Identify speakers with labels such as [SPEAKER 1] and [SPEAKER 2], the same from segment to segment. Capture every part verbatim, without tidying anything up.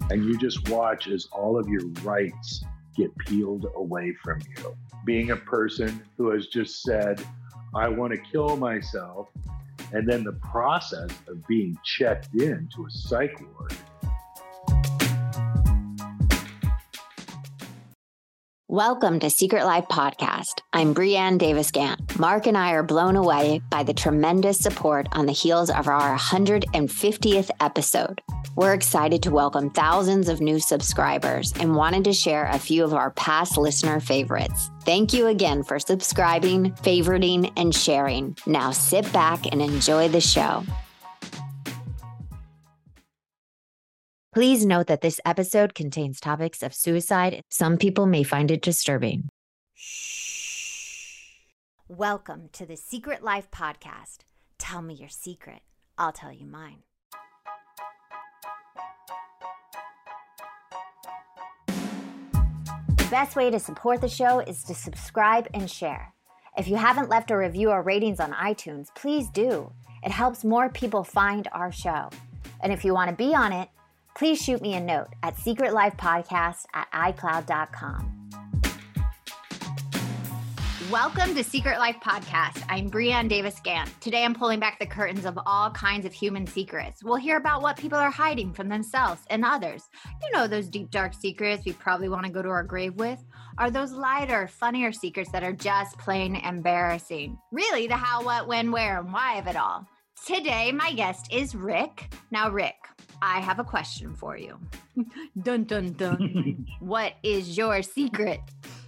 [SPEAKER 1] and you just watch as all of your rights get peeled away from you. Being a person who has just said, I want to kill myself, and then the process of being checked into a psych ward.
[SPEAKER 2] Welcome to Secret Life Podcast. I'm Breanne Davis-Gant. Mark and I are blown away by the tremendous support on the heels of our one hundred fiftieth episode. We're excited to welcome thousands of new subscribers and wanted to share a few of our past listener favorites. Thank you again for subscribing, favoriting, and sharing. Now sit back and enjoy the show. Please note that this episode contains topics of suicide. Some people may find it disturbing. Shh. Welcome to the Secret Life Podcast. Tell me your secret. I'll tell you mine. The best way to support the show is to subscribe and share. If you haven't left a review or ratings on iTunes, please do. It helps more people find our show. And if you want to be on it, please shoot me a note at secretlifepodcast at icloud dot com. Welcome to Secret Life Podcast. I'm Breanne Davis-Gant. Today I'm pulling back the curtains of all kinds of human secrets. We'll hear about what people are hiding from themselves and others. You know, those deep, dark secrets we probably want to go to our grave with? Are those lighter, funnier secrets that are just plain embarrassing? Really, the how, what, when, where, and why of it all. Today, my guest is Rick. Now, Rick, I have a question for you. Dun, dun, dun. What is your secret?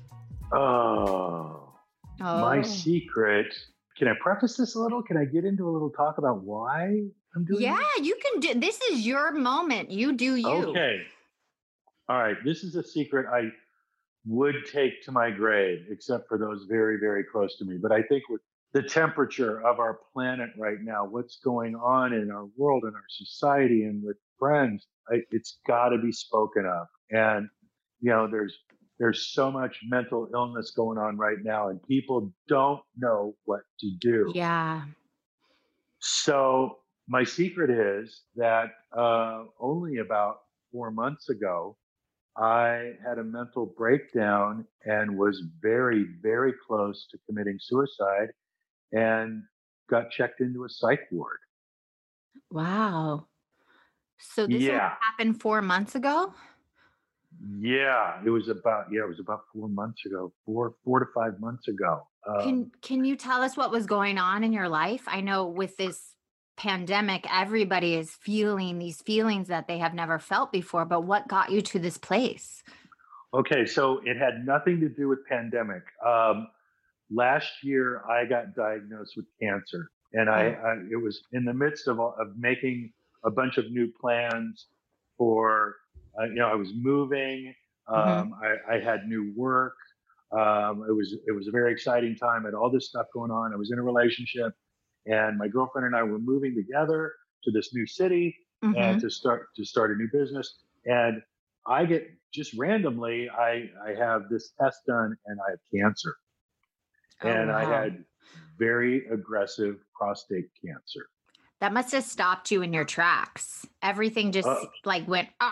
[SPEAKER 1] Oh, oh, my secret. Can I preface this a little? Can I get into a little talk about why I'm doing
[SPEAKER 2] Yeah,
[SPEAKER 1] this?
[SPEAKER 2] you can do. This is your moment. You do you.
[SPEAKER 1] Okay. All right. This is a secret I would take to my grave, except for those very, very close to me. But I think with the temperature of our planet right now, what's going on in our world and our society and with friends, I, it's got to be spoken of. And, you know, there's there's so much mental illness going on right now, and people don't know what to do.
[SPEAKER 2] Yeah.
[SPEAKER 1] So my secret is that uh, only about four months ago, I had a mental breakdown and was very, very close to committing suicide, and got checked into a psych ward.
[SPEAKER 2] Wow. So this
[SPEAKER 1] yeah.
[SPEAKER 2] happened four months ago?
[SPEAKER 1] Yeah, it was about, yeah, it was about four months ago, four, four to five months ago. Um,
[SPEAKER 2] Can Can you tell us what was going on in your life? I know with this pandemic, everybody is feeling these feelings that they have never felt before, but what got you to this place?
[SPEAKER 1] Okay, so it had nothing to do with pandemic. Um, last year, I got diagnosed with cancer, and I, I it was in the midst of, of making a bunch of new plans for, uh, you know, I was moving, um,
[SPEAKER 2] Mm-hmm.
[SPEAKER 1] I, I had new work. Um, it was it was a very exciting time. I had all this stuff going on. I was in a relationship, and my girlfriend and I were moving together to this new city
[SPEAKER 2] Mm-hmm.
[SPEAKER 1] and to start to start a new business. And I get just randomly, I I have this test done, and I have cancer. And
[SPEAKER 2] oh, wow.
[SPEAKER 1] I had very aggressive prostate cancer.
[SPEAKER 2] That must have stopped you in your tracks. Everything just
[SPEAKER 1] Uh,
[SPEAKER 2] like went, ah!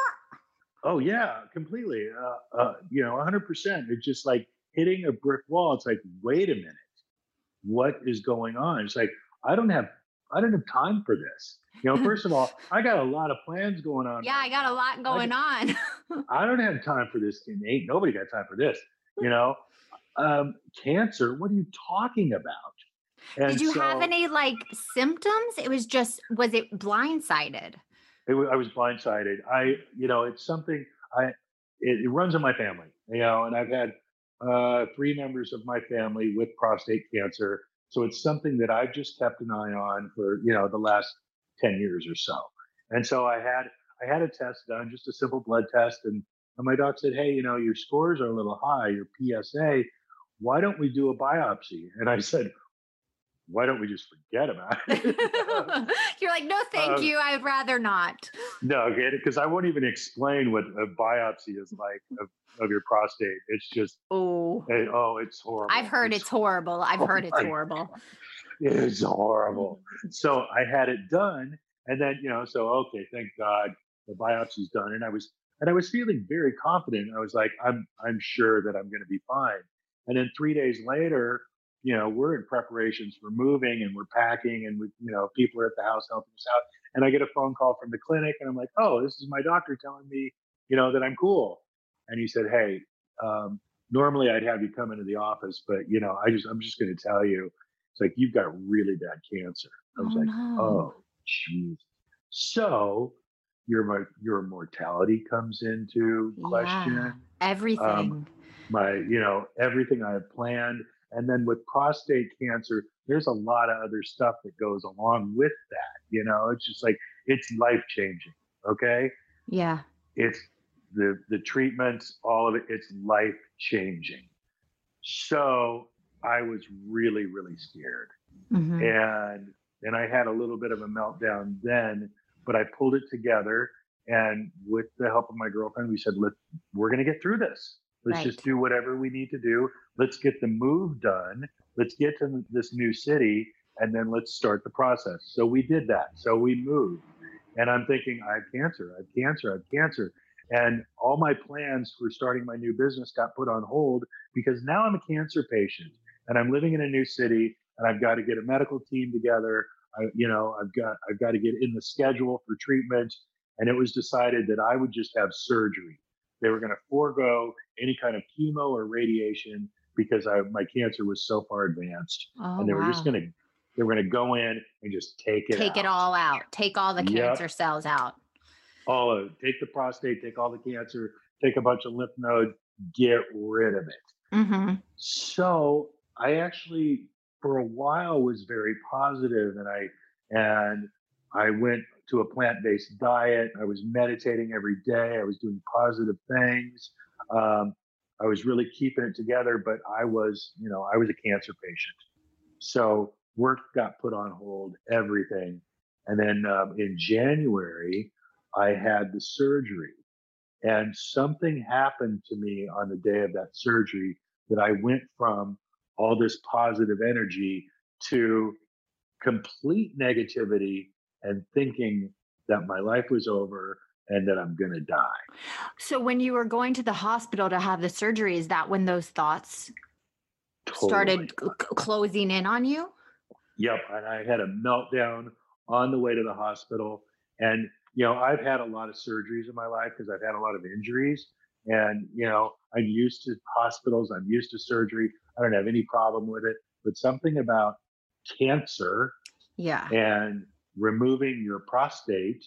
[SPEAKER 1] oh, yeah, completely. Uh, uh, you know, one hundred percent. It's just like hitting a brick wall. It's like, wait a minute, what is going on? It's like, I don't have, I don't have time for this. You know, first of all, I got a lot of plans going on.
[SPEAKER 2] Yeah,
[SPEAKER 1] right
[SPEAKER 2] I got
[SPEAKER 1] now.
[SPEAKER 2] a lot going
[SPEAKER 1] I,
[SPEAKER 2] on.
[SPEAKER 1] I don't have time for this. Ain't nobody got time for this. You know, um, cancer. What are you talking about? And
[SPEAKER 2] Did you
[SPEAKER 1] so,
[SPEAKER 2] have any like symptoms? It was just, was it blindsided?
[SPEAKER 1] It, I was blindsided. I, you know, it's something I, it, it runs in my family, you know, and I've had uh, three members of my family with prostate cancer. So it's something that I've just kept an eye on for, you know, the last ten years or so. And so I had, I had a test done, just a simple blood test. And, and my doc said, hey, you know, your scores are a little high, your P S A, why don't we do a biopsy? And I said, why don't we just forget about it?
[SPEAKER 2] You're like, no, thank
[SPEAKER 1] um,
[SPEAKER 2] you. I'd rather not.
[SPEAKER 1] No, because I won't even explain what a biopsy is like of, of your prostate. It's just,
[SPEAKER 2] oh,
[SPEAKER 1] it, oh, it's horrible.
[SPEAKER 2] I've heard it's, it's horrible. I've
[SPEAKER 1] oh
[SPEAKER 2] heard it's horrible.
[SPEAKER 1] It's horrible. So I had it done, and then, you know, so, okay, thank God, the biopsy's done. And I was, and I was feeling very confident. I was like, I'm, I'm sure that I'm going to be fine. And then three days later, you know, we're in preparations for moving and we're packing and we, you know, people are at the house helping us out. And I get a phone call from the clinic and I'm like, oh, this is my doctor telling me, you know, that I'm cool. And he said, hey, um, normally I'd have you come into the office, but you know, I just, I'm just going to tell you, it's like, you've got really bad cancer. I was
[SPEAKER 2] Oh
[SPEAKER 1] like,
[SPEAKER 2] no.
[SPEAKER 1] oh, geez. So your, your mortality comes into
[SPEAKER 2] Yeah.
[SPEAKER 1] question. Um,
[SPEAKER 2] Everything.
[SPEAKER 1] my, you know, everything I have planned. And then with prostate cancer, there's a lot of other stuff that goes along with that. You know, it's just like, it's life changing. Okay.
[SPEAKER 2] Yeah.
[SPEAKER 1] It's the, the treatments, all of it, it's life changing. So I was really, really scared.
[SPEAKER 2] Hmm.
[SPEAKER 1] And and I had a little bit of a meltdown then, but I pulled it together. And with the help of my girlfriend, we said, let we're going to get through this. Let's
[SPEAKER 2] Right.
[SPEAKER 1] just do whatever we need to do. Let's get the move done. Let's get to this new city and then let's start the process. So we did that. So we moved. And I'm thinking, I have cancer, I have cancer, I have cancer. And all my plans for starting my new business got put on hold because now I'm a cancer patient and I'm living in a new city and I've got to get a medical team together. I, you know, I've got I've got to get in the schedule for treatment. And it was decided that I would just have surgery. They were going to forego any kind of chemo or radiation because I, my cancer was so far advanced,
[SPEAKER 2] Oh
[SPEAKER 1] and they were just
[SPEAKER 2] wow.
[SPEAKER 1] going to they were going to go in and just take it
[SPEAKER 2] Take it
[SPEAKER 1] out.
[SPEAKER 2] all out. Take all the
[SPEAKER 1] Yep,
[SPEAKER 2] cancer cells out.
[SPEAKER 1] all of it. Take the prostate, take all the cancer, take a bunch of lymph nodes, get rid of it.
[SPEAKER 2] Hmm.
[SPEAKER 1] So I actually, for a while, was very positive, and I and I went to a plant-based diet. I was meditating every day. I was doing positive things. Um, I was really keeping it together, but I was, you know, I was a cancer patient. So work got put on hold, everything. And then um, in January, I had the surgery. And something happened to me on the day of that surgery that I went from all this positive energy to complete negativity and thinking that my life was over and that I'm going to die.
[SPEAKER 2] So when you were going to the hospital to have the surgery, is that when those thoughts
[SPEAKER 1] Totally.
[SPEAKER 2] started c- c- closing in on you?
[SPEAKER 1] Yep. And I had a meltdown on the way to the hospital. And, you know, I've had a lot of surgeries in my life because I've had a lot of injuries. And, you know, I'm used to hospitals, I'm used to surgery. I don't have any problem with it. But something about cancer
[SPEAKER 2] Yeah.
[SPEAKER 1] and removing your prostate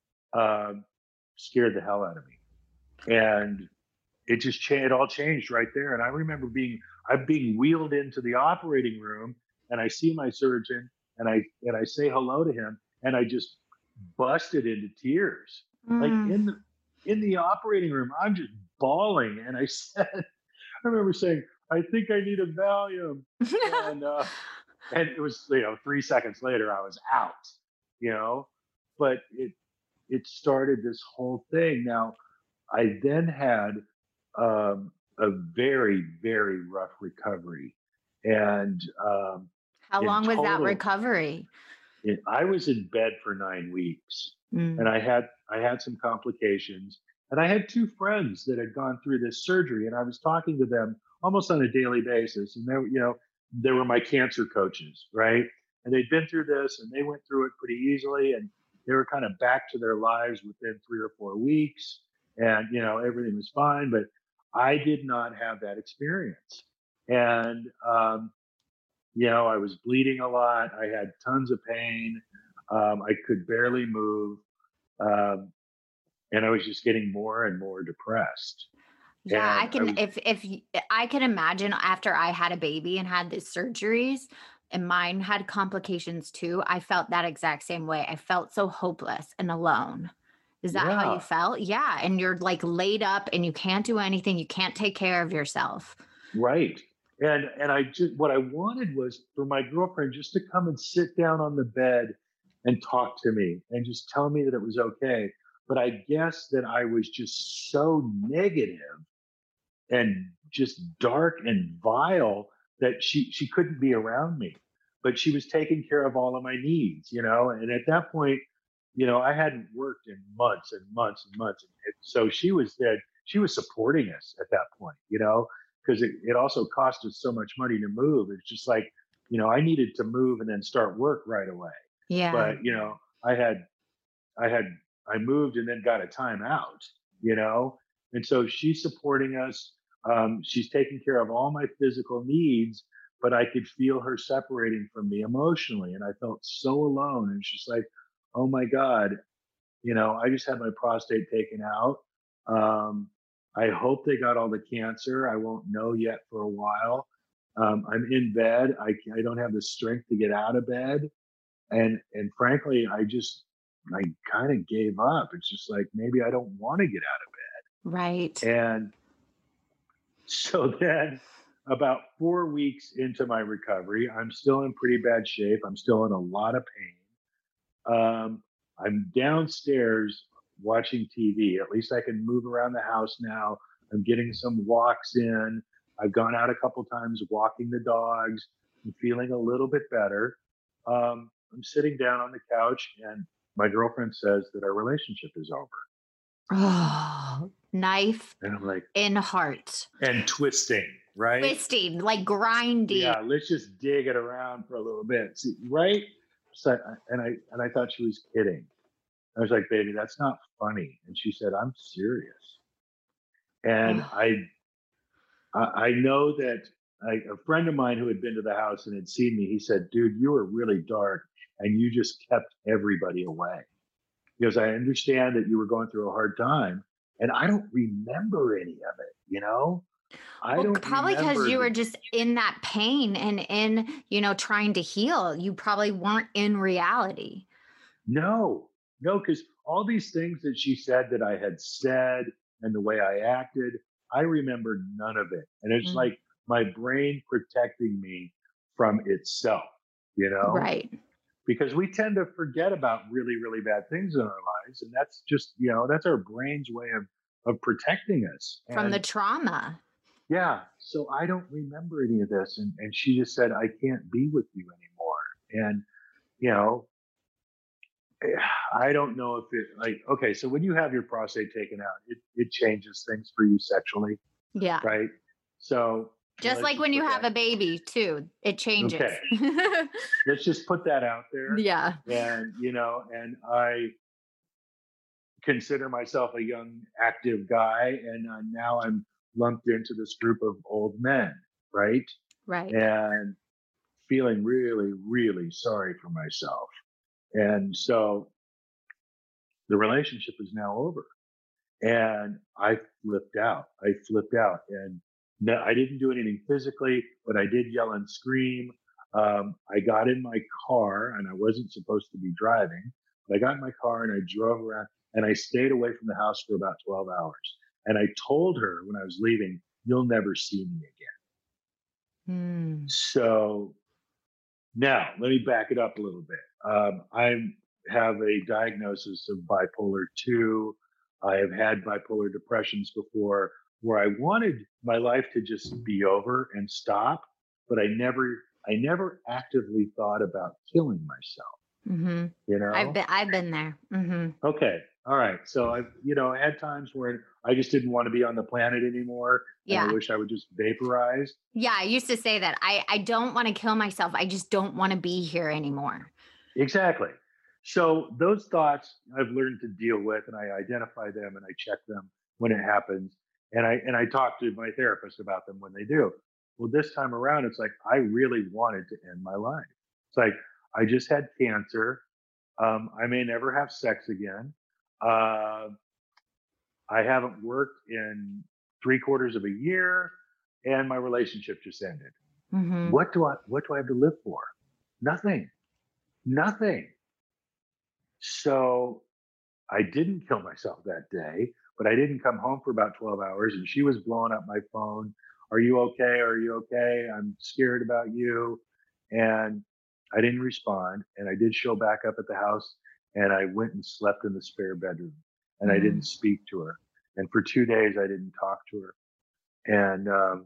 [SPEAKER 1] um, scared the hell out of me. And it just changed, it all changed right there. And I remember being, I'm being wheeled into the operating room and I see my surgeon and I, and I say hello to him and I just busted into tears. Like
[SPEAKER 2] Mm.
[SPEAKER 1] in the, in the operating room, I'm just bawling. And I said, I remember saying, I think I need a Valium. And, uh, and it was, you know, three seconds later, I was out, you know, but it, it started this whole thing. Now, I then had um, a very, very rough recovery. And um,
[SPEAKER 2] How
[SPEAKER 1] in
[SPEAKER 2] long was that
[SPEAKER 1] total,
[SPEAKER 2] recovery?
[SPEAKER 1] it, I was in bed for nine weeks and
[SPEAKER 2] Mm.
[SPEAKER 1] I had, I had some complications and I had two friends that had gone through this surgery and I was talking to them almost on a daily basis. And they were, you know, they were my cancer coaches, right? And they'd been through this and they went through it pretty easily and they were kind of back to their lives within three or four weeks. And, you know, everything was fine, but I did not have that experience. And, um, you know, I was bleeding a lot. I had tons of pain. Um, I could barely move. Um, and I was just getting more and more depressed.
[SPEAKER 2] Yeah, I
[SPEAKER 1] And I
[SPEAKER 2] can
[SPEAKER 1] was,
[SPEAKER 2] if if y- I can imagine after I had a baby and had the surgeries and mine had complications too, I felt that exact same way. I felt so hopeless and alone. Is that how you
[SPEAKER 1] yeah,
[SPEAKER 2] felt? Yeah, and you're like laid up and you can't do anything, you can't take care of yourself.
[SPEAKER 1] right. And and I just what I wanted was for my girlfriend just to come and sit down on the bed and talk to me and just tell me that it was okay. But I guess that I was just so negative and just dark and vile that she she couldn't be around me. But she was taking care of all of my needs, you know. And at that point, you know, I hadn't worked in months and months and months. And so she was dead. She was supporting us at that point, you know, because it, it also cost us so much money to move. It's just like, you know, I needed to move and then start work right away.
[SPEAKER 2] Yeah.
[SPEAKER 1] But, you know, I had, I had, I moved and then got a timeout, you know, and so she's supporting us. Um, she's taking care of all my physical needs, but I could feel her separating from me emotionally. And I felt so alone. And she's like, oh my God, you know, I just had my prostate taken out. Um, I hope they got all the cancer. I won't know yet for a while. Um, I'm in bed. I, I don't have the strength to get out of bed. And, and frankly, I just, I kind of gave up. It's just like, maybe I don't want to get out
[SPEAKER 2] Right.
[SPEAKER 1] of bed. And so then about four weeks into my recovery, I'm still in pretty bad shape. I'm still in a lot of pain. Um, I'm downstairs watching T V. At least I can move around the house now. I'm getting some walks in. I've gone out a couple times walking the dogs. I'm feeling a little bit better. Um, I'm sitting down on the couch, and my girlfriend says that our relationship is over.
[SPEAKER 2] Oh, knife
[SPEAKER 1] And I'm like,
[SPEAKER 2] in heart.
[SPEAKER 1] and twisting, right?
[SPEAKER 2] Twisting, like grinding.
[SPEAKER 1] Yeah, let's just dig it around for a little bit. See, right? So, and I and I thought she was kidding. I was like, baby, that's not funny. And she said, I'm serious. And
[SPEAKER 2] Oh,
[SPEAKER 1] I I, I know that I, a friend of mine who had been to the house and had seen me, he said, dude, you were really dark and you just kept everybody away. Because I understand that you were going through a hard time and I don't remember any of it, you know? I
[SPEAKER 2] well,
[SPEAKER 1] don't
[SPEAKER 2] probably because
[SPEAKER 1] remember
[SPEAKER 2] you
[SPEAKER 1] the,
[SPEAKER 2] were just in that pain and in, you know, trying to heal. You probably weren't in reality.
[SPEAKER 1] no, no, because all these things that she said that I had said and the way I acted, I remember none of it. And it's
[SPEAKER 2] Mm,
[SPEAKER 1] like my brain protecting me from itself, you know?
[SPEAKER 2] right.
[SPEAKER 1] Because we tend to forget about really, really bad things in our lives. And that's just, you know, that's our brain's way of, of protecting us.
[SPEAKER 2] From the
[SPEAKER 1] And
[SPEAKER 2] trauma.
[SPEAKER 1] yeah, so I don't remember any of this. And, and she just said, I can't be with you anymore. And, you know, I don't know if it like okay, so when you have your prostate taken out, it, it changes things for you sexually,
[SPEAKER 2] Yeah.
[SPEAKER 1] right? So
[SPEAKER 2] Just
[SPEAKER 1] let's
[SPEAKER 2] like
[SPEAKER 1] just
[SPEAKER 2] when you
[SPEAKER 1] put
[SPEAKER 2] have
[SPEAKER 1] that
[SPEAKER 2] a baby, too, it changes.
[SPEAKER 1] okay. Let's just put that out there.
[SPEAKER 2] Yeah.
[SPEAKER 1] And you know, and I consider myself a young, active guy, and uh, now I'm lumped into this group of old men, right?
[SPEAKER 2] Right.
[SPEAKER 1] And feeling really, really sorry for myself. And so the relationship is now over. And I flipped out. I flipped out, and no, I didn't do anything physically, but I did yell and scream. Um, I got in my car, and I wasn't supposed to be driving. But I got in my car and I drove around, and I stayed away from the house for about twelve hours. And I told her when I was leaving, "You'll never see me again."
[SPEAKER 2] Hmm.
[SPEAKER 1] So now let me back it up a little bit. Um, I have a diagnosis of bipolar two. I have had bipolar depressions before where I wanted my life to just be over and stop, but I never, I never actively thought about killing myself,
[SPEAKER 2] Mm-hmm.
[SPEAKER 1] you
[SPEAKER 2] I've
[SPEAKER 1] know?
[SPEAKER 2] been I've been there. Mm-hmm.
[SPEAKER 1] Okay. All right. So I've, you know, had times where I just didn't want to be on the planet anymore and I
[SPEAKER 2] Yeah.
[SPEAKER 1] wish I would just vaporize.
[SPEAKER 2] Yeah. I used to say that. I, I don't want to kill myself. I just don't want to be here anymore.
[SPEAKER 1] Exactly. So those thoughts I've learned to deal with and I identify them and I check them when it happens. And I and I talk to my therapist about them when they do. Well, this time around, it's like I really wanted to end my life. It's like I just had cancer. Um, I may never have sex again. Uh, I haven't worked in three quarters of a year, and my relationship just ended.
[SPEAKER 2] Mm-hmm.
[SPEAKER 1] What do I what do I have to live for? Nothing. Nothing. So I didn't kill myself that day, but I didn't come home for about twelve hours and she was blowing up my phone. Are you okay? Are you okay? I'm scared about you. And I didn't respond. And I did show back up at the house and I went and slept in the spare bedroom and I
[SPEAKER 2] Mm-hmm.
[SPEAKER 1] didn't speak to her. And for two days, I didn't talk to her. And um,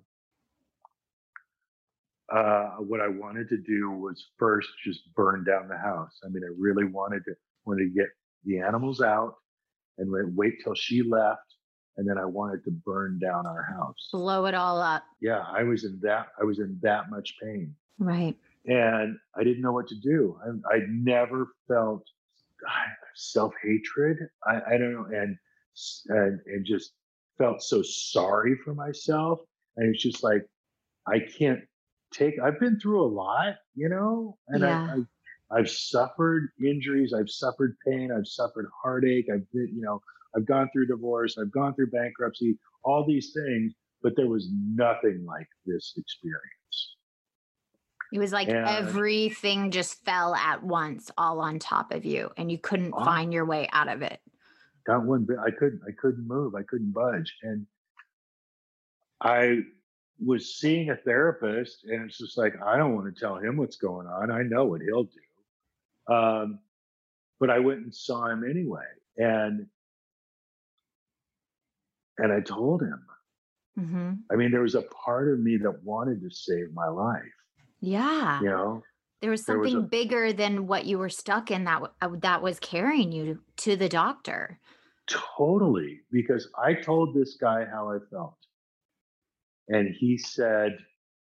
[SPEAKER 1] uh, what I wanted to do was first just burn down the house. I mean, I really wanted to wanted to get the animals out and wait, wait till she left. And then I wanted to burn down our house.
[SPEAKER 2] Blow it all up.
[SPEAKER 1] Yeah, I was in that, I was in that much pain.
[SPEAKER 2] Right.
[SPEAKER 1] And I didn't know what to do. I, I never felt self-hatred. I, I don't know. And, and, and just felt so sorry for myself. And it's just like, I can't take, I've been through a lot, you know, and
[SPEAKER 2] Yeah.
[SPEAKER 1] I, I, I've suffered injuries. I've suffered pain. I've suffered heartache. I've been, you know, I've gone through divorce. I've gone through bankruptcy, all these things, but there was nothing like this experience.
[SPEAKER 2] It was like
[SPEAKER 1] And
[SPEAKER 2] everything just fell at once, all on top of you, and you couldn't
[SPEAKER 1] oh,
[SPEAKER 2] find your way out of it.
[SPEAKER 1] got one bit. I couldn't, I couldn't move. I couldn't budge. And I was seeing a therapist, and it's just like, I don't want to tell him what's going on. I know what he'll do. Um, but I went and saw him anyway. And, and I told him,
[SPEAKER 2] Mm-hmm.
[SPEAKER 1] I mean, there was a part of me that wanted to save my life.
[SPEAKER 2] Yeah.
[SPEAKER 1] You know,
[SPEAKER 2] There was
[SPEAKER 1] there was
[SPEAKER 2] something
[SPEAKER 1] a,
[SPEAKER 2] bigger than what you were stuck in that w- uh, that was carrying you to the doctor.
[SPEAKER 1] totally, because I told this guy how I felt. And he said,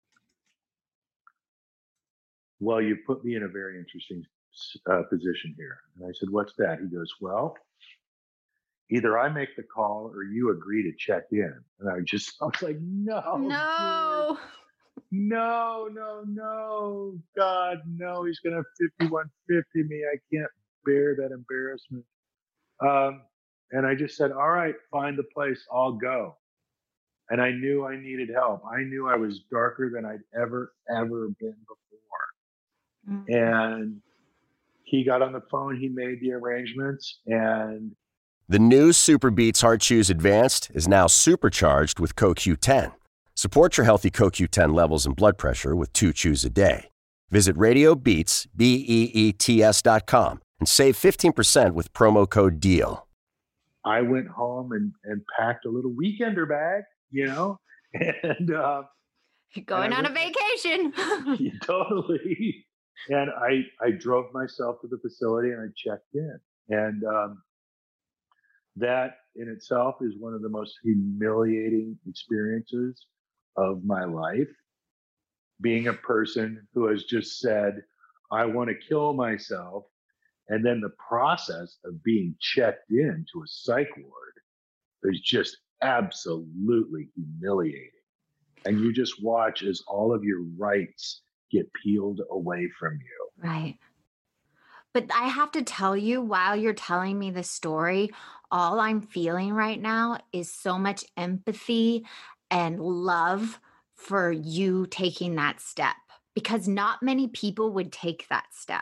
[SPEAKER 1] well, you put me in a very interesting uh, position here. And I said, what's that? He goes, well, either I make the call or you agree to check in. And I just, I was like, no,
[SPEAKER 2] No.
[SPEAKER 1] dude, no, no, no, God, no, he's going to fifty-one fifty me. I can't bear that embarrassment. Um, and I just said, all right, find the place, I'll go. And I knew I needed help. I knew I was darker than I'd ever, ever been before.
[SPEAKER 2] Mm.
[SPEAKER 1] And he got on the phone, he made the arrangements, and
[SPEAKER 3] the new Super Beats Heart Chews Advanced is now supercharged with C O Q ten. Support your healthy C O Q ten levels and blood pressure with two chews a day. Visit RadioBeats, B E E T S dot com and save fifteen percent with promo code DEAL.
[SPEAKER 1] I went home and, and packed a little weekender bag, you know, and uh,
[SPEAKER 2] Going
[SPEAKER 1] and
[SPEAKER 2] on a
[SPEAKER 1] went,
[SPEAKER 2] vacation.
[SPEAKER 1] yeah, totally. And I, I drove myself to the facility and I checked in. And um, that in itself is one of the most humiliating experiences of my life. Being a person who has just said, I want to kill myself. And then the process of being checked into a psych ward is just absolutely humiliating. And you just watch as all of your rights get peeled away from you.
[SPEAKER 2] Right. But I have to tell you, while you're telling me the story, all I'm feeling right now is so much empathy and love for you taking that step, because not many people would take that step.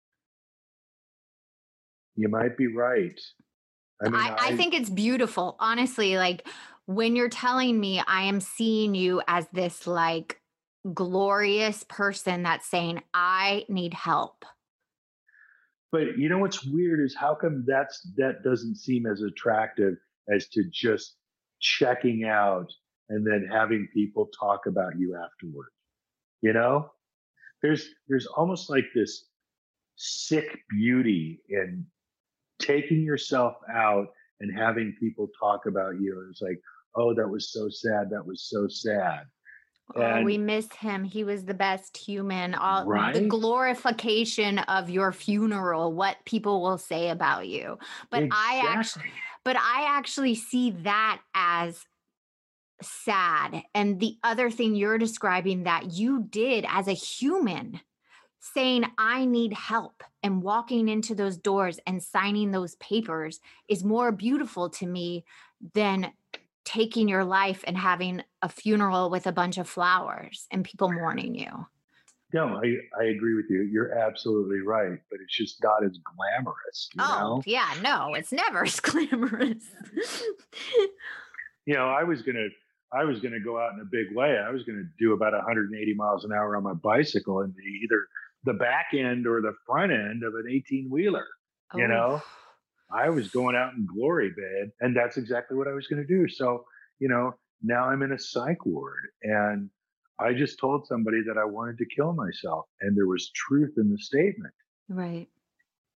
[SPEAKER 1] You might be right. I mean,
[SPEAKER 2] I, I,
[SPEAKER 1] I
[SPEAKER 2] think it's beautiful. Honestly, like when you're telling me, I am seeing you as this like glorious person that's saying, I need help.
[SPEAKER 1] But you know what's weird is how come that's that doesn't seem as attractive as to just checking out and then having people talk about you afterward. You know, there's there's almost like this sick beauty in taking yourself out and having people talk about you. It's like, oh, that was so sad. That was so sad.
[SPEAKER 2] Oh,
[SPEAKER 1] And
[SPEAKER 2] we miss him. He was the best human. All the
[SPEAKER 1] right,
[SPEAKER 2] glorification of your funeral, what people will say about you. But I actually,
[SPEAKER 1] exactly.
[SPEAKER 2] but I actually see that as sad. And the other thing you're describing that you did as a human, saying, I need help, and walking into those doors and signing those papers is more beautiful to me than taking your life and having a funeral with a bunch of flowers and people mourning you.
[SPEAKER 1] No, I, I agree with you. You're absolutely right, but it's just not as glamorous, you
[SPEAKER 2] Oh,
[SPEAKER 1] know?
[SPEAKER 2] yeah, no, it's never as glamorous.
[SPEAKER 1] You know, I was gonna I was gonna go out in a big way. I was gonna do about one hundred eighty miles an hour on my bicycle and be either the back end or the front end of an eighteen wheeler.
[SPEAKER 2] Oh.
[SPEAKER 1] You know, I was going out in glory, babe, and that's exactly what I was gonna do. So, you know, now I'm in a psych ward, and I just told somebody that I wanted to kill myself, and there was truth in the statement.
[SPEAKER 2] Right.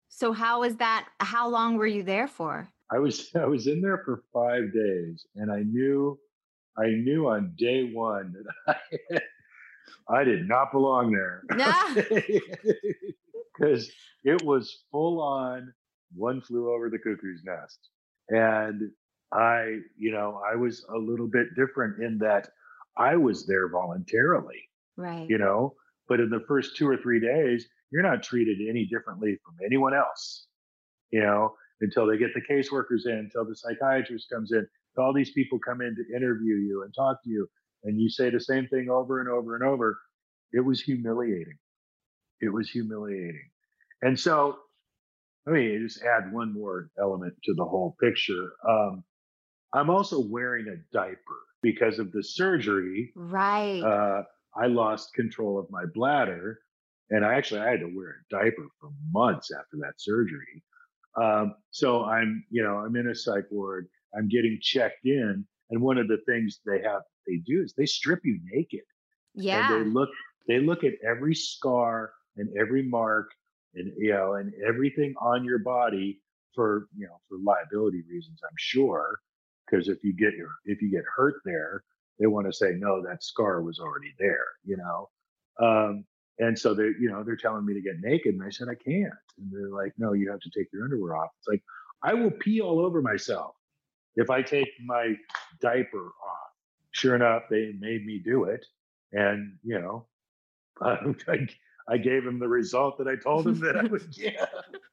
[SPEAKER 2] So how was that? How long were you there for?
[SPEAKER 1] I was I was in there for five days, and I knew I knew on day one that I I did not belong there.
[SPEAKER 2] Yeah.
[SPEAKER 1] Because it was full on one flew over the cuckoo's nest. And I, you know, I was a little bit different in that I was there voluntarily,
[SPEAKER 2] Right.
[SPEAKER 1] you know, but in the first two or three days, you're not treated any differently from anyone else, you know, until they get the caseworkers in, until the psychiatrist comes in, all these people come in to interview you and talk to you, and you say the same thing over and over and over. It was humiliating. It was humiliating. And so, let me just add one more element to the whole picture. Um, I'm also wearing a diaper because of the surgery.
[SPEAKER 2] Right.
[SPEAKER 1] Uh, I lost control of my bladder, and I actually I had to wear a diaper for months after that surgery. Um, so I'm, you know, I'm in a psych ward. I'm getting checked in, and one of the things they have they do is they strip you naked, and they
[SPEAKER 2] Yeah.
[SPEAKER 1] look they look at every scar and every mark and you know and everything on your body for you know for liability reasons, I'm sure, because if you get your if you get hurt there, they want to say no, that scar was already there, you know. Um, and so they're you know they're telling me to get naked, and I said I can't, and they're like, no, you have to take your underwear off. It's like I will pee all over myself if I take my diaper off. Sure enough, they made me do it, and you know I, I gave him the result that I told him that I would get.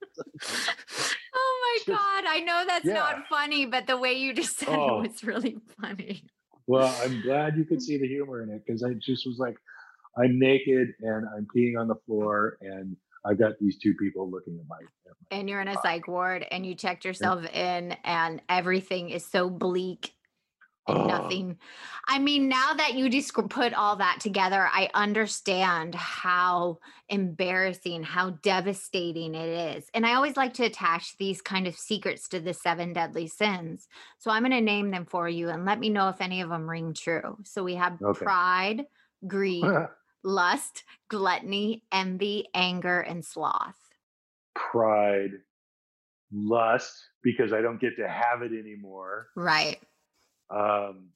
[SPEAKER 2] Oh my
[SPEAKER 1] Just,
[SPEAKER 2] God. I know that's
[SPEAKER 1] yeah.
[SPEAKER 2] not funny, but the way you just said
[SPEAKER 1] Oh.
[SPEAKER 2] it was really funny.
[SPEAKER 1] Well, I'm glad you could see the humor in it, because I just was like, I'm naked and I'm peeing on the floor, and I've got these two people looking at my. At my
[SPEAKER 2] And you're in a
[SPEAKER 1] body.
[SPEAKER 2] psych ward and you checked
[SPEAKER 1] And,
[SPEAKER 2] yourself in and everything is so bleak and
[SPEAKER 1] oh,
[SPEAKER 2] nothing. I mean, now that you just put all that together, I understand how embarrassing, how devastating it is. And I always like to attach these kind of secrets to the seven deadly sins. So I'm going to name them for you and let me know if any of them ring true. So we have
[SPEAKER 1] okay.
[SPEAKER 2] pride, greed, lust, gluttony, envy, anger, and sloth.
[SPEAKER 1] Pride, lust, because I don't get to have it anymore.
[SPEAKER 2] Right.
[SPEAKER 1] Um,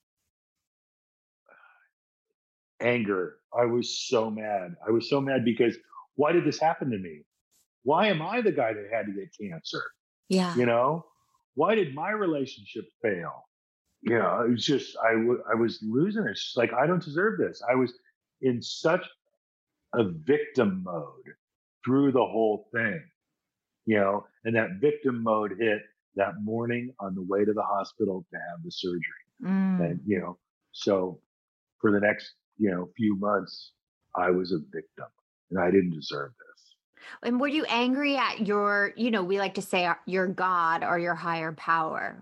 [SPEAKER 1] anger. I was so mad. I was so mad because why did this happen to me? Why am I the guy that had to get cancer?
[SPEAKER 2] Yeah.
[SPEAKER 1] You know, why did my relationship fail? You know, it was just I, w- I was losing it. It's just like I don't deserve this. I was in such a victim mode through the whole thing, you know, and that victim mode hit that morning on the way to the hospital to have the surgery.
[SPEAKER 2] Mm.
[SPEAKER 1] And, you know, so for the next, you know, few months, I was a victim and I didn't deserve this.
[SPEAKER 2] And were you angry at your, you know, we like to say uh, your God or your higher power?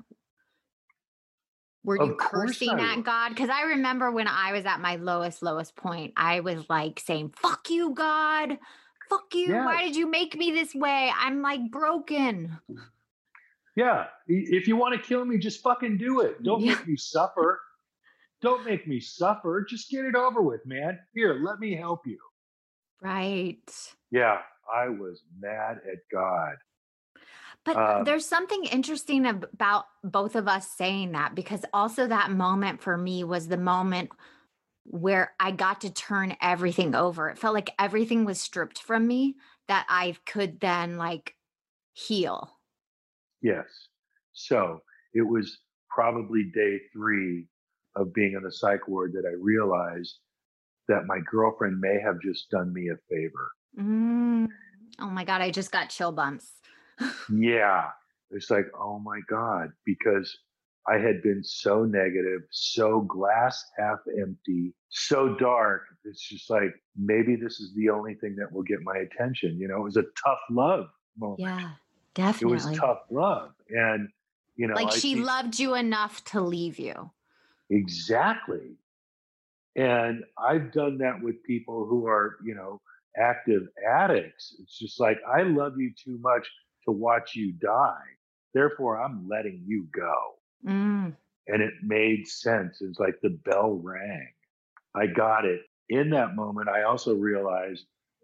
[SPEAKER 2] Were you
[SPEAKER 1] Of course
[SPEAKER 2] cursing
[SPEAKER 1] I
[SPEAKER 2] at
[SPEAKER 1] was.
[SPEAKER 2] God? Because I remember when I was at my lowest, lowest point, I was like saying, fuck you, God. Fuck you.
[SPEAKER 1] Yes.
[SPEAKER 2] Why did you make me this way? I'm like broken.
[SPEAKER 1] Yeah. If you want to kill me, just fucking do it. Don't
[SPEAKER 2] Yeah.
[SPEAKER 1] make me suffer. Don't make me suffer. Just get it over with, man. Here, let me help you.
[SPEAKER 2] Right.
[SPEAKER 1] Yeah, I was mad at God.
[SPEAKER 2] But
[SPEAKER 1] Um,
[SPEAKER 2] there's something interesting ab- about both of us saying that, because also that moment for me was the moment where I got to turn everything over. It felt like everything was stripped from me that I could then like heal.
[SPEAKER 1] yes. So it was probably day three of being in the psych ward that I realized that my girlfriend may have just done me a favor.
[SPEAKER 2] Mm. Oh my God, I just got chill bumps.
[SPEAKER 1] Yeah. It's like, oh my God, because I had been so negative, so glass half empty, so dark. It's just like, maybe this is the only thing that will get my attention. You know, it was a tough love moment.
[SPEAKER 2] Yeah,
[SPEAKER 1] It was
[SPEAKER 2] definitely.
[SPEAKER 1] tough love. And, you know,
[SPEAKER 2] Like
[SPEAKER 1] I
[SPEAKER 2] she
[SPEAKER 1] see
[SPEAKER 2] loved you enough to leave you.
[SPEAKER 1] exactly. And I've done that with people who are, you know, active addicts. It's just like, I love you too much to watch you die. Therefore, I'm letting you go.
[SPEAKER 2] Mm.
[SPEAKER 1] And it made sense. It's like the bell rang. I got it. In that moment, I also realized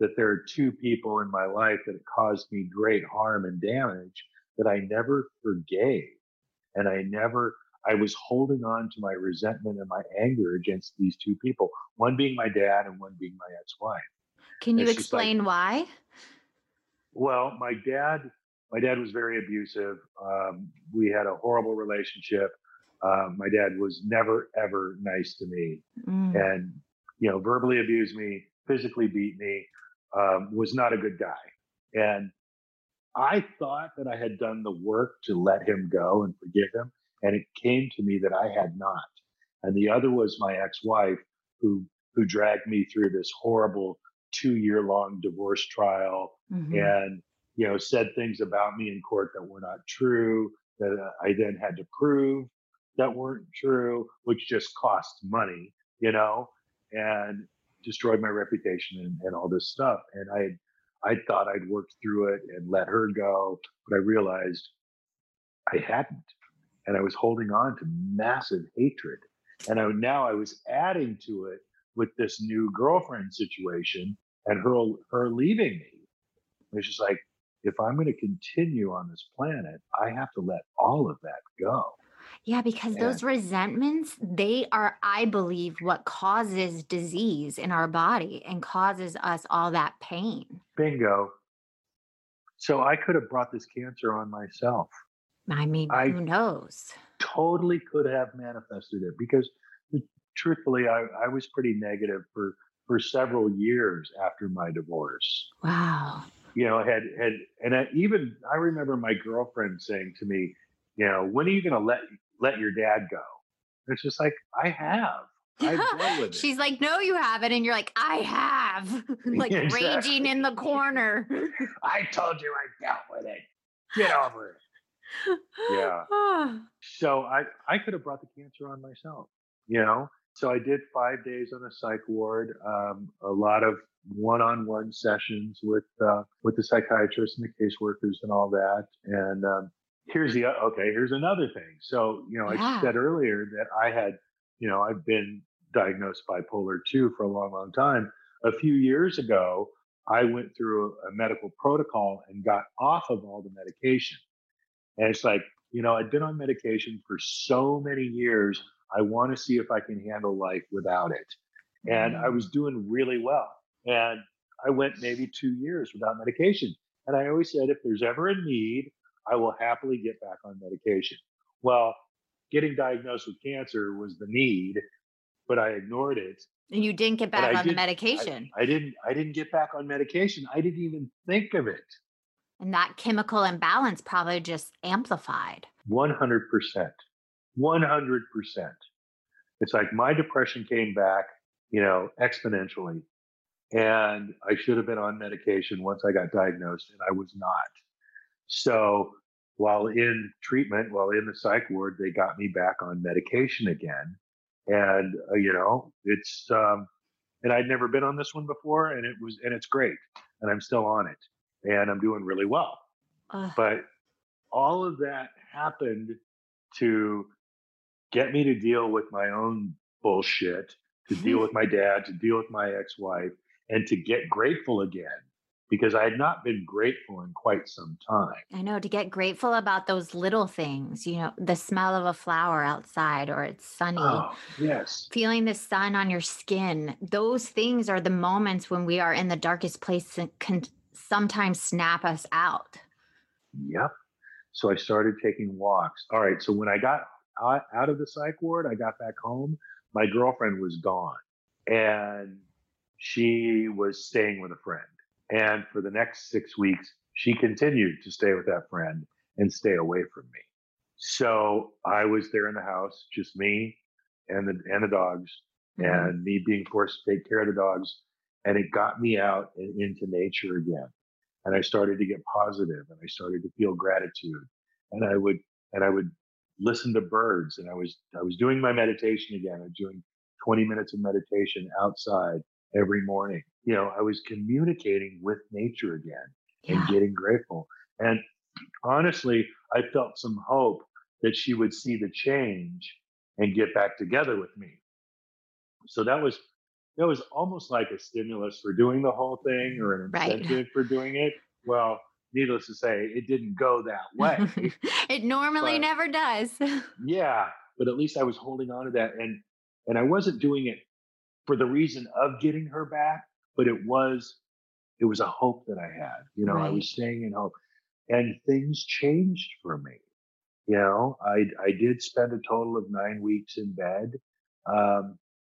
[SPEAKER 1] that there are two people in my life that caused me great harm and damage that I never forgave. And I never, I was holding on to my resentment and my anger against these two people, one being my dad and one being my ex-wife.
[SPEAKER 2] Can
[SPEAKER 1] And
[SPEAKER 2] you
[SPEAKER 1] it's just like,
[SPEAKER 2] explain why?
[SPEAKER 1] well, my dad, my dad was very abusive. Um, we had a horrible relationship. Um, my dad was never, ever nice to me,
[SPEAKER 2] Mm.
[SPEAKER 1] and, you know, verbally abused me, physically beat me, um, was not a good guy. And I thought that I had done the work to let him go and forgive him. And it came to me that I had not. And the other was my ex-wife who, who dragged me through this horrible two year long divorce trial
[SPEAKER 2] Mhm.
[SPEAKER 1] and, you know, said things about me in court that were not true, that uh, I then had to prove that weren't true, which just cost money, you know, and destroyed my reputation and, and all this stuff. And I I thought I'd worked through it and let her go, but I realized I hadn't. And I was holding on to massive hatred. And I, now I was adding to it with this new girlfriend situation and her, her leaving me. It's just like, if I'm going to continue on this planet, I have to let all of that go.
[SPEAKER 2] Yeah, because
[SPEAKER 1] And
[SPEAKER 2] those resentments, they are, I believe, what causes disease in our body and causes us all that pain.
[SPEAKER 1] bingo. So I could have brought this cancer on myself.
[SPEAKER 2] I mean,
[SPEAKER 1] I
[SPEAKER 2] who knows?
[SPEAKER 1] totally could have manifested it because truthfully, I, I was pretty negative for, for several years after my divorce.
[SPEAKER 2] Wow.
[SPEAKER 1] You know, had, had, and I, even, I remember my girlfriend saying to me, you know, when are you going to let, let your dad go? And it's just like, I have, I've dealt with it.
[SPEAKER 2] She's like, no, you haven't. And you're like, I have. Like
[SPEAKER 1] Exactly.
[SPEAKER 2] raging in the corner.
[SPEAKER 1] I told you I dealt with it. Get over it. Yeah.
[SPEAKER 2] Ah.
[SPEAKER 1] So I, I could have brought the cancer on myself, you know? So I did five days on a psych ward, um, a lot of one-on-one sessions with, uh, with the psychiatrists and the caseworkers and all that. And, um, here's the, okay, here's another thing. So, you know, I
[SPEAKER 2] Yeah.
[SPEAKER 1] said earlier that I had, you know, I've been diagnosed bipolar two for a long, long time. A few years ago, I went through a medical protocol and got off of all the medication. And it's like, you know, I'd been on medication for so many years. I want to see if I can handle life without it. And I
[SPEAKER 2] Mm.
[SPEAKER 1] was doing really well. And I went maybe two years without medication. And I always said, if there's ever a need, I will happily get back on medication. Well, getting diagnosed with cancer was the need, but I ignored it.
[SPEAKER 2] And you didn't get
[SPEAKER 1] And
[SPEAKER 2] back
[SPEAKER 1] I
[SPEAKER 2] on the
[SPEAKER 1] did,
[SPEAKER 2] medication.
[SPEAKER 1] I, I didn't, I didn't get back on medication. I didn't even think of it.
[SPEAKER 2] And that chemical imbalance probably just amplified.
[SPEAKER 1] one hundred percent. one hundred percent. It's like my depression came back, you know, exponentially. And I should have been on medication once I got diagnosed, and I was not. So while in treatment, while in the psych ward, they got me back on medication again. And, uh, you know, it's, um, and I'd never been on this one before, and it was, and it's great. And I'm still on it, and I'm doing really well.
[SPEAKER 2] Ugh.
[SPEAKER 1] But all of that happened to get me to deal with my own bullshit, to deal with my dad, to deal with my ex-wife, and to get grateful again because I had not been grateful in quite some time.
[SPEAKER 2] I know, to get grateful about those little things, you know, the smell of a flower outside or it's sunny,
[SPEAKER 1] Oh, yes.
[SPEAKER 2] feeling the sun on your skin. Those things are the moments when we are in the darkest place and can sometimes snap us out.
[SPEAKER 1] Yep. So I started taking walks. All right. So when I got out out of the psych ward, I got back home, my girlfriend was gone and she was staying with a friend. And for the next six weeks, she continued to stay with that friend and stay away from me. So I was there in the house, just me and the and the dogs,
[SPEAKER 2] Mhm.
[SPEAKER 1] and me being forced to take care of the dogs. And it got me out and into nature again. And I started to get positive, and I started to feel gratitude. And I would and I would listen to birds, and I was I was doing my meditation again. I was doing twenty minutes of meditation outside every morning. You know, I was communicating with nature again and
[SPEAKER 2] Yeah.
[SPEAKER 1] getting grateful. And honestly, I felt some hope that she would see the change and get back together with me. So that was it was almost like a stimulus for doing the whole thing or an
[SPEAKER 2] Right.
[SPEAKER 1] incentive for doing it. Well, needless to say, it didn't go that way.
[SPEAKER 2] It normally
[SPEAKER 1] But-
[SPEAKER 2] never does.
[SPEAKER 1] Yeah, but at least I was holding on to that, and and I wasn't doing it for the reason of getting her back, but it was it was a hope that I had. You know, I
[SPEAKER 2] Right.
[SPEAKER 1] was staying in hope, and things changed for me. You know, I I did spend a total of nine weeks in bed. Um,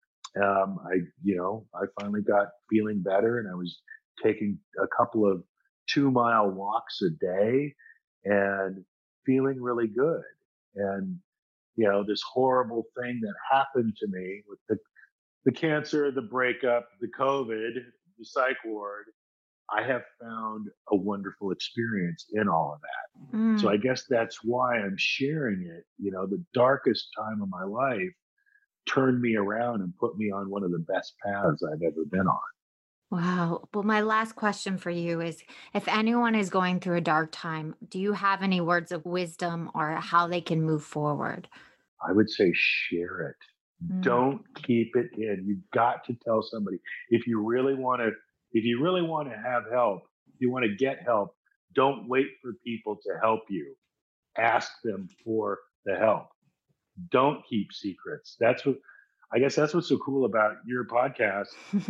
[SPEAKER 1] um, I you know I finally got feeling better, and I was taking a couple of two mile walks a day, and feeling really good. And you know, this horrible thing that happened to me with the the cancer, the breakup, the COVID, the psych ward, I have found a wonderful experience in all of that.
[SPEAKER 2] Mm.
[SPEAKER 1] So I guess that's why I'm sharing it. You know, the darkest time of my life turned me around and put me on one of the best paths I've ever been on.
[SPEAKER 2] Wow. Well, my last question for you is if anyone is going through a dark time, do you have any words of wisdom or how they can move forward?
[SPEAKER 1] I would say share it.
[SPEAKER 2] Mm.
[SPEAKER 1] Don't keep it in. You've got to tell somebody. If you really want to, if you really want to have help, if you want to get help, don't wait for people to help you. Ask them for the help. Don't keep secrets. That's what I guess that's what's so cool about your podcast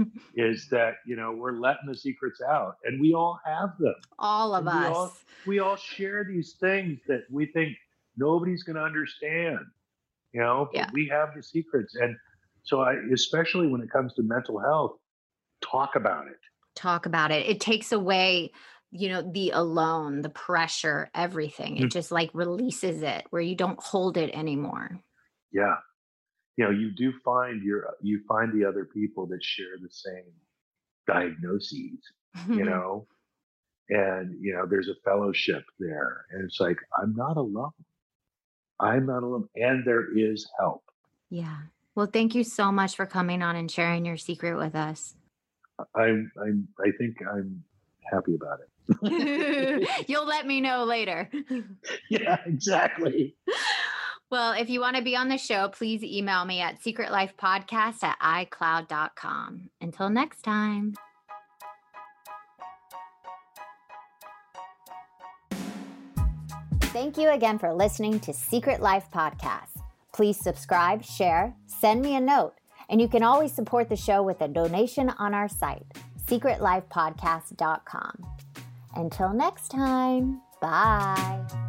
[SPEAKER 1] is that, you know, we're letting the secrets out, and we all have them.
[SPEAKER 2] All of
[SPEAKER 1] And we
[SPEAKER 2] us.
[SPEAKER 1] all we all share these things that we think nobody's going to understand. You know, but
[SPEAKER 2] Yeah.
[SPEAKER 1] we have the secrets. And so I, especially when it comes to mental health, talk about it.
[SPEAKER 2] Talk about it. It takes away, you know, the alone, the pressure, everything. It
[SPEAKER 1] Mm.
[SPEAKER 2] just like releases it where you don't hold it anymore.
[SPEAKER 1] Yeah. You know, you do find your, you find the other people that share the same diagnoses, you know, and, you know, there's a fellowship there. And it's like, I'm not alone. I'm not alone. And there is help.
[SPEAKER 2] Yeah. Well, thank you so much for coming on and sharing your secret with us.
[SPEAKER 1] I'm, I'm, I think I'm happy about it.
[SPEAKER 2] You'll let me know later.
[SPEAKER 1] Yeah, exactly.
[SPEAKER 2] Well, if you want to be on the show, please email me at secretlifepodcast at icloud dot com. Until next time. Thank you again for listening to Secret Life Podcast. Please subscribe, share, send me a note, and you can always support the show with a donation on our site, secret life podcast dot com. Until next time, bye.